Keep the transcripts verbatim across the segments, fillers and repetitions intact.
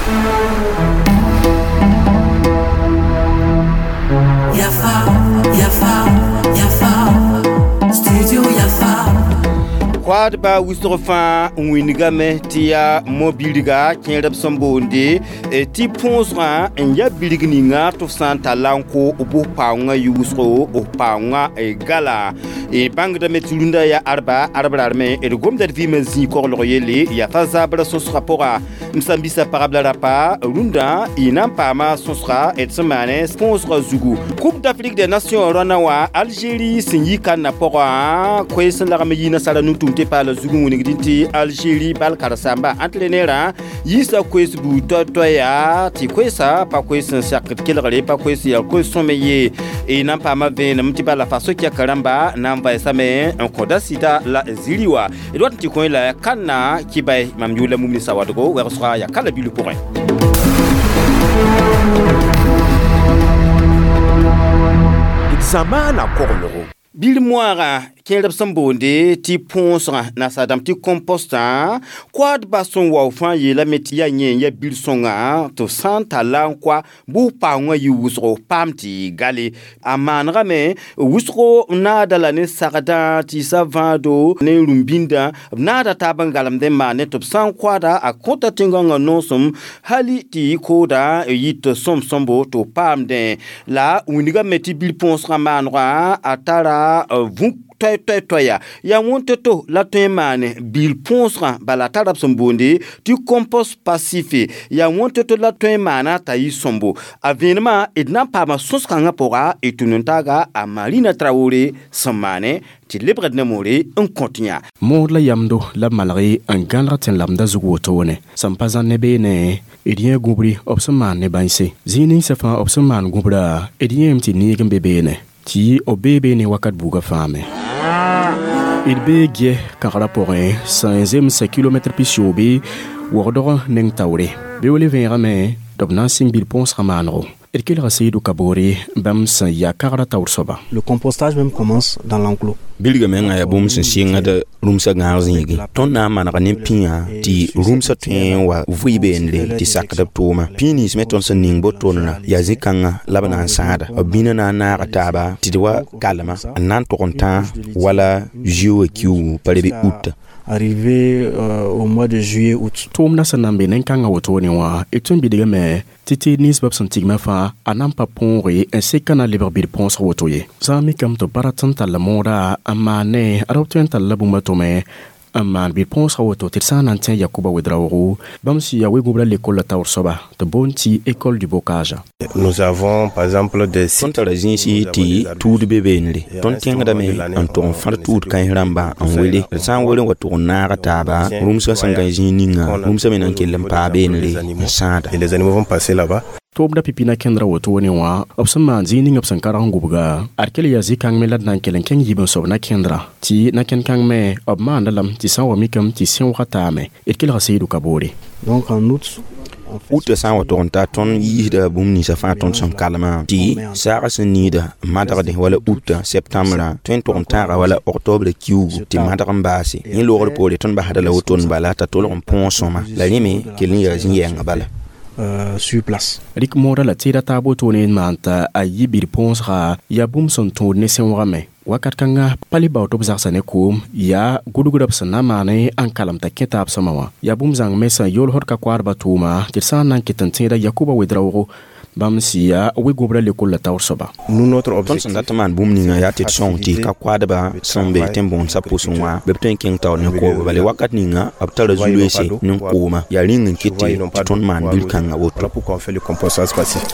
Yafa, Yafa, Yafa, Studio Yafa. Quad ba wistrofa winigame tia mobiliga kierab sombonde e ti ponsra en ya biligninga to santa lanko obo paunga yusro o paunga e gala e bang da metulunda ya arba arba arme e gom da vi mezi ko loyele ya faza bra sos rapora msambisa parabla rapa runda inampa ma sosra et semane sponsor zugu Coupe d'Afrique des Nations Ranawa Algérie sinyika na pora kwesen la rameyina sala nutum te pa la zugu nigdinti Algérie bal karasamba antlenera yisa kwes bu toya ti kwesa pa kwesen sak kelare pa kwesi ya kwesomeye e nampa ma vena mtiba la faso kia karamba namba esame en koda sita la ziliwa e doit ti ko la kana kibay mamyula mumni sawadgo werso ya kala bilu point Examana kornoro Bil moara kelab sambonde ti ponsra na sadam ti composta kwad bason wa fan ye la metia nyen ya bil songa to santa lankwa bu pa ngwa yu wusro pamti gale amanra me wusro na dala ne sagada ti savado ne lumbinda na da tabangalam de mane to san kwada a konta tingonga nosum hali ti koda yit som sombo to pamde la uniga meti bil ponsra manra atara vun toy toy toya ya wonte to la temane bil ponsra bala tarab sombonde tu compost pacifique ya wonte to la temana tayi sombo avenema edna pa ma soskanga pora etununtaga a Marina Traoré samane ti libre de mourir un continua mod la yamdo la malari un ganra ten lamda zugo tone sampazan ne bene edien gubri opsaman ne banse zini safa opsaman gubra edien ti ni gambe bene ti obebe ne wakat buga fame il be gie kara poré cinquième kilomètre pisiobi wordora neng tawre be wole verame dobna simbil pons ramanro et qu'il rasidou kabori bam sa ya kara tawr soba. Le compostage même commence dans l'enclos. Bilga menga ya bom singa de rumsa garzingi ton na manaka ne pia ti rumsa twen wa vuibende ti sakada toma pinis meton sa ningbo tonna ya zikanga labana sada obina na na kataba ti wa kalama nan to konta wala jiu q parebe out arrivé euh, au mois de juillet août tom na sanambe nenkanga wotoni wa etun bidiga me titi nisbab santigma fa anampa ponre en sekana liberbir pons wotoye zami kam to baratanta la mora amane adoptenta la bumatome aman bir pons woto tirsan antien yakuba wedraoro bamsi ya wegubla l'école tawr soba de bonti école du bocage. Nous avons par exemple des sontarazin si ti tout de bébénle ton tianga dame anton far tout kan ramba en wele san wele wato na taba rumsa sangajin ninga rumsa menan kelem pa benle sada et les animaux vont passer là-bas. Tobda pipina kendra woto woni wa opsama zini opsan karang gubga arkele ya zikang melad nan kelen ken yibon so na kendra ti na ken kang me obma ndalam ti san wa mikam ti sen watame etkel rasidou kabori. Donc en août Oute san wa tonta ton yida bum ni sa fa ton son kalama ti sara senida madarde wala août septembre ton tonta wala octobre kiu ti madaram basi ni lor pole ton ba hadala woton bala ta tolon ponsoma la limi kelin ya zin yang bala Euh, sur place. Rik mora la tira tabo tonen manta a yibir ponsra ya bum son tourne sen wame wakat kanga pali ba to bzar sane kum ya gudugudab sana mane an kalam ta kitab samawa ya bum zang mesa yol hot ka kwar batuma tirsan nan kitan tira yakuba wedrawo bam siya we gobra le ko la tawr soba. Nous notre ton objectif sandatman bum ni ya tit son ti ka kwada ba sombe tembon sa posonwa bepten king taw ne ko bale wakat ni nga abtara zulwese nin koma ya ringin kiti ton man bil kan a woto pour qu'on fait le compostage pacifique.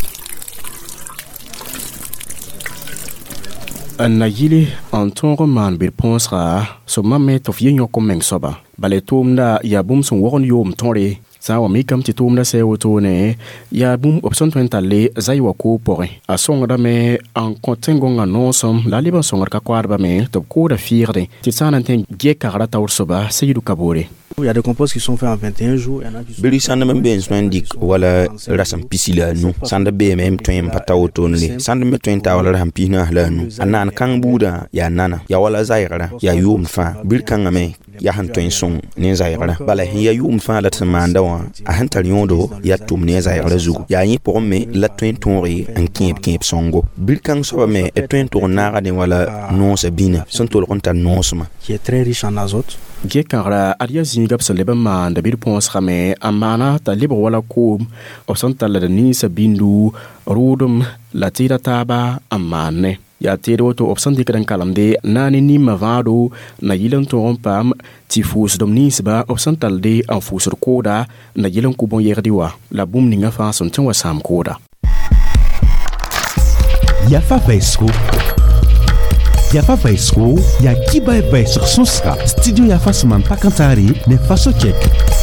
Na yili antongo man bir ponsra so mamme to fiyenyo ko meng soba bale tumda ya bum son wogon yom tonre sa wa mikam ti tumda se wotone ya bum option twentale zaiwa ko pore a songra me en contengo nga non som la liban songra ka kwarba me to ko da firde ti sananten ge karata ursoba seyidu kabore Il y a des composts qui sont faits en vingt et un jours. Il y en a qui sont Bili sanda me ben so ndik wala rasam pisila nu sanda be mem twen patawo tonle sanda me twen ta wala ram pina la nu anan kan buda ya nana ya wala zaira ya yum fa bil kan me ya han twen song ne zaira bala ya yum fa la tmanda wa a han tar yondo ya tum ne zaira zu ya yi pour me la twen tonri an kip kip songo bil kan so me e twen tourna ga de wala non sabina son tol konta non sma qui est très riche en azote. Gekara aria zingap sa leba man da bir pons khame amana ta libre wala kum opsanta la ni sabindu rudum la tira taba amane ya tiro to opsanti kadan kalamde nani ni mavado na yilan to ompam ti fus dom nisba opsantalde en fusur koda na yilan ku bon yerdiwa la bum ninga fa son tan wasam koda ya fa vesco Yafa Vaisco, ya Kiba Vaisco Sonska, Studio Yafa Suman Pakantari, ne Faso Check.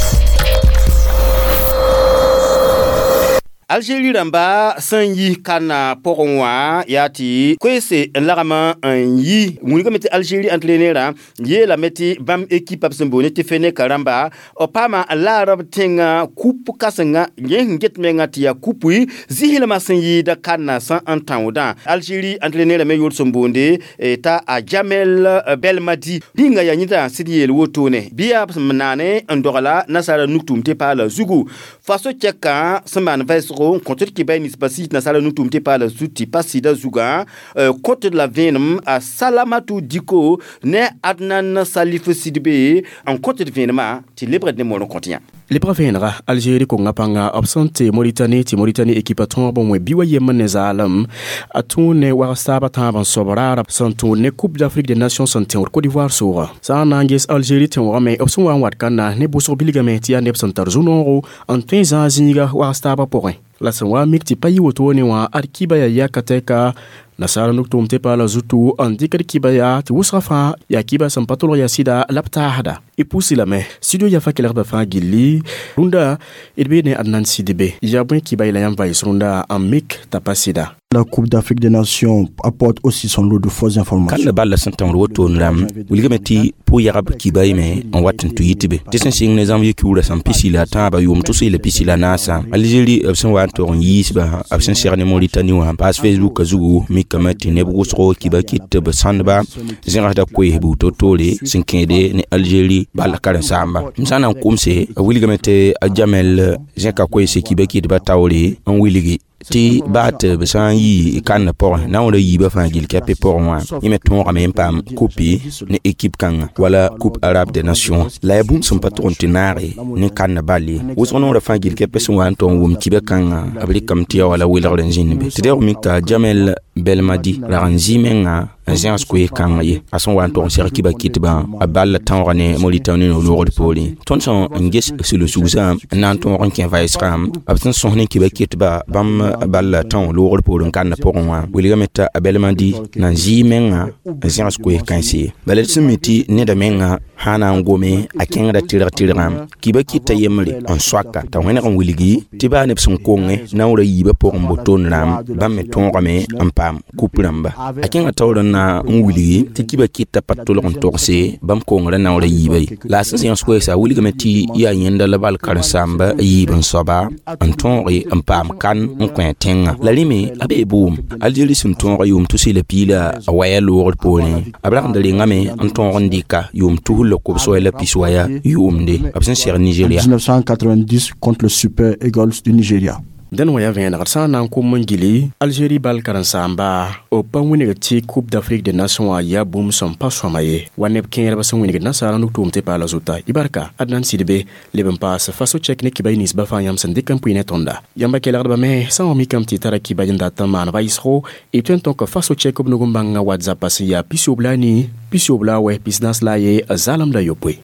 Algérie ramba san yi kana poronwa yati kwese larama an yi muniga meti Algérie entrenera ye la meti bam équipe absembone te fene karamba opama larab tenga coupe kasanga yen get menga tia coupe zihila masanyi da kana san entendre Algérie entrenera me yol sombonde eta a Jamel Belmadi dinga ya nyita sidiel wotone biya manane ndorala nasara nuktum te pala zugu faso cheka saman vais contre qui ben ispasi na sala nu tumte pa la suti pasida zuga contre la venom a Salamatu Diko ne Adnan Salif Sidibé en contre de venema ti libre de mon continent les provenra Algérie ko ngapanga absente Mauritanie ti Mauritanie équipe ton bon we biwa yemen zalam atune wa saba taban sobrara santo ne coupe d'Afrique des nations santé en Côte d'Ivoire sora sa nanges Algérie ti wa me option wa wat kana ne boso biligamente ya ne santar zunoro en twenza zinga wa saba point la sanwa mikti payi wotone wa arkiba ya yakateka nasara nuktum te pala zutu andikar kibaya ti wusrafa ya kiba sampatolo ya sida lapta hada ipusi la me studio ya fakeler ba fa gilli runda idbene adnan sidibe ya bwen kibaya la yamba isrunda en mik tapasida. La Coupe d'Afrique des Nations apporte aussi son lot de fausses informations. Quand le bal s'entend retourne ram, vous le mettez pour y avoir qui baille mais on va t'en tuer tibe. T'es censé les envier qui ouvre sans piscine la table, yom tous les piscines la nasa. Algérie absent wa tourne yis ba absent cerne Mauritanie wa passe Facebook zugu mi kamati ne bugusro qui ba kit ba sandba zera da ko hebu totole sinkede ne Algérie bal karan samba. Msana kumse wili gamete Jamel zeka ko se qui ba kit ba tawle on wiligi ti bat besan yi kan por na on yi ba fa gil kapé por moi y met ton même pam copie ne équipe kan wala coupe arabe des nations la boum son patron tinare ne kan bali wo sono da fa gil kapé son wan ton wum kibe kan abli kam ti wala wila renjin be ti der mi ka Jamel Belmadi la ranzimenga agence ko kan yi ason wan ton ser kiba kitba abal tan ne Mauritanie no lord poli ton son ngis sur le souza nan ton ran kin va isram abson son ne kiba kitba bam bal tan lord poli kan pour moi wili gameta Belmadi nan zimenga agence ko kan si balel simiti ne da menga hana ngome akenga da tira tira kiba kita yemre on swaka ta wena kan wiligi tiba ne son konge na wora yiba pour mboton ram bam me ton rame ampam kupuramba akenga tawron na wili ti kiba kita patolo on torse bam konga na wora yiba la science ko sa wili gameti ya yenda la bal kan samba yiban soba anton ri ampam kan on kwentenga la limi abe boom Algérie sun ton yum tusi le pila awaya lor poli abla ndali ngame anton ndika yum tu le coupe soit la piswaya yumde absen ser Nigeria dix-neuf cent quatre-vingt-dix contre le Super Eagles du Nigeria. Den waya vien garsan nan ko mangili Algérie bal karansamba o pangwini ti Coupe d'Afrique des Nations ya boum son pas somaye wanep ken ba son wini nasara nuk tumte pala zuta ibarka Adnan Sidibe leben pas faso technique ki baynis ba fanyam sande kampuine tonda yamba kelar ba me san mi kam ti taraki bayinda tamana ba isro et tenton ko faso check ob nugumbanga WhatsApp pas ya pisio blani pisio blawe business la ye azalam da yopwe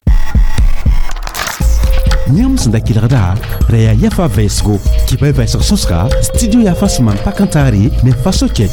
Nyam sanda kilarda Raya Yafa Vesgo Kiba Vesgo Soska Studio Yafa Suman Pakantari Ne Faso Check.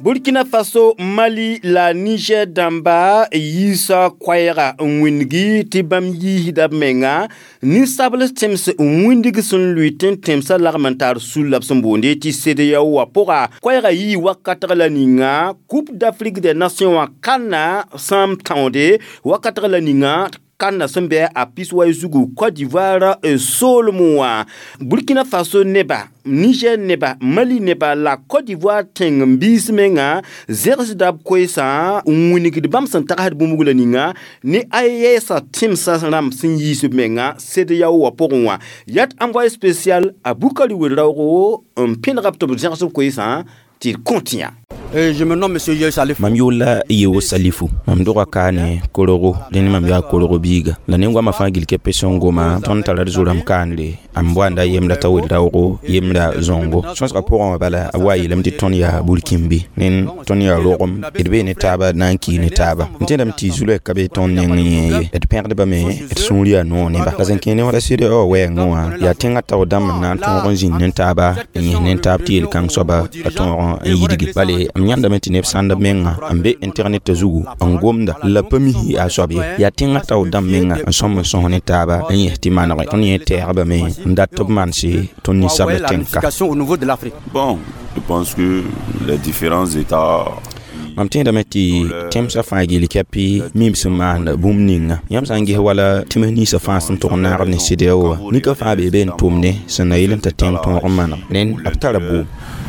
Burkina Faso, Mali, la Niger d'Amba, Yisa Kwaira, Wingi, Tibam Yihida Menga, Nisable Thames, Windig son lutin, Temsa l'armentar sous l'absombondi, Tissedia Wapora, Kwaira Yi Wakatra la Ninga, Coupe d'Afrique des Nations à Kana, Sam Tande, Wakatra la Ninga, Kana Sembe à Piswaïzougou, Côte d'Ivoire et Solmoa. Burkina Faso neba, Niger neba, Mali neba, la Côte d'Ivoire teng bismenga, Zerzidab Kwesa, Unik de Bamsan Tahad Bumugulaninga, ni Ayesa Timsa Ram Sinyi Submenga, Sedeya Waporwa. Yat envoyé spécial à Boukali Wilrao, un pin raptor de Zerzidab Kwesa, til contient. Et je me nomme Monsieur Yel Salif. Mam yola iyo Salifu. Mam doka kane koloro. Deni mam ya koloro biga. La nengwa mafangil ke pesongo ma ton talar zuram kanle. Ambwanda yemda tawid rawo yemda zongo. Sons rapport ma bala awayi lemti ton ya bulkimbi. Nen ton ya lorom edbe ne taba nanki ne taba. Ntenda mti zule kabe ton nenye. Et perde ba me et sonli ano ne ba. La zenkene wala sire o we ngoa. Ya tenga taw dam na ton ronjin ne taba. Ni ne tab ti el kan soba ton yidigi. Bale Nyanda meti nef sanda menga ambe internet zugu angomda la pemi a sobe ya tinga taw dam menga ensemble son etaba en timana on y terba me ndat man ci toni sabe tenka au niveau de l'Afrique. Bon, je pense que les différents états mam tinda meti temsa fagi likapi mimsman bumninga yam sangi wala timani sa fasan tournar ne sideo ni ka fa be ben tumne sanaylen ta tem ton romana nen aptarabu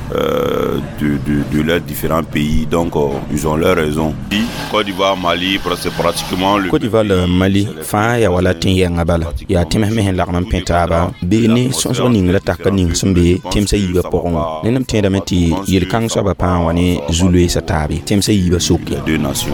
Euh, de, de, de leurs différents pays, donc euh, ils ont leurs raisons. Côte d'Ivoire, Mali, c'est pratiquement le Côte d'Ivoire, le Mali, fa ya wala tin ya ngabala ya tim mehen la man pentaba beni son son ning la takaning sembe tim sa yiba poron nenam tenda meti yel kang so ba pa wani zulu sa tabi tim sa yiba soki deux nations.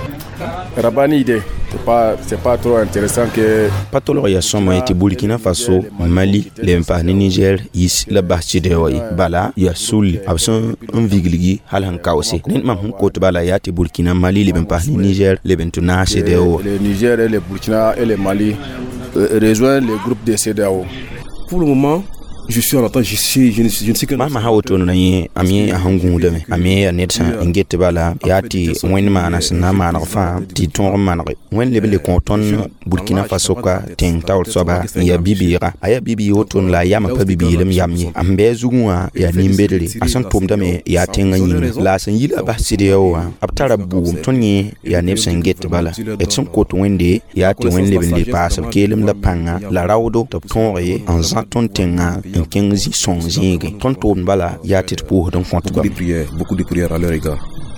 Rabani idée, c'est pas c'est pas trop intéressant que patolo ya somo eti Burkina Faso, Mali, lempa ni Niger, is la basti de oi bala ya sul abson un vigligi hal han kawse nen mam ko to bala ya ti Burkina Mali lempa ni Niger lebentu na C D A O le Niger et le Burkina et le Mali euh, rejoignent le groupe de C D A O. Pour le moment, je suis en attente, je suis, je ne sais, je ne sais que mama hawoto na yi ami ahangu de me ami netsa ingete bala yati wen mana sana mana fa ti ton mana wen lebele konton Burkina Faso ka ten tawl soba ya bibira aya bibi woton la yama pa bibi lem yamye ambe zuwa ya nimbedele asan tomda me ya tenga yin la san yila ba sidewa aptara bu tonye ya netsa ingete bala etson koto wende ya ti wen lebele pas kelem la panga la rawdo to tonre en zanton tenga en quinze son zing ton ton bala ya tit pour donc compte beaucoup de prières beaucoup de prières à leur égard.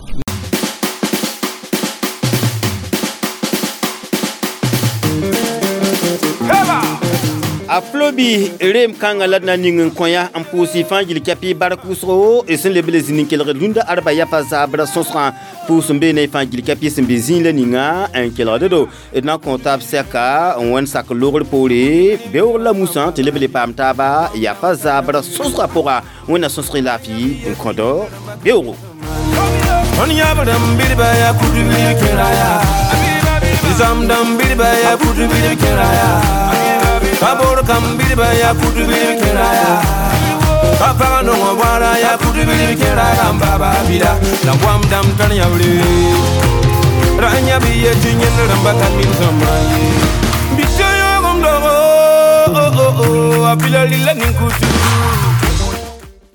A flobi rem kanga ladna ningen konya ampusi fangil kapi barakusro esen lebele zinin kel redunda arba ya faza bra sonsra pour sombe ne fangil kapi sembe zin le ninga en kel redo na comptable seka on sak lor pole beor la musan te lebele pam taba ya faza bra sonsra pora on a sonsri la fi un kondo beoro on ya badam bilba ya kudu keraya zam dam bilba ya kudu keraya Kabor kambiri ba ya kudu biri keraya Papa no wala ya kudu biri keraya Mbaba bila La wam dam tan ya wli Ranya biye jinyen ramba kan min samai Bisho yo gomdo Oh oh oh Apila lila ninkutu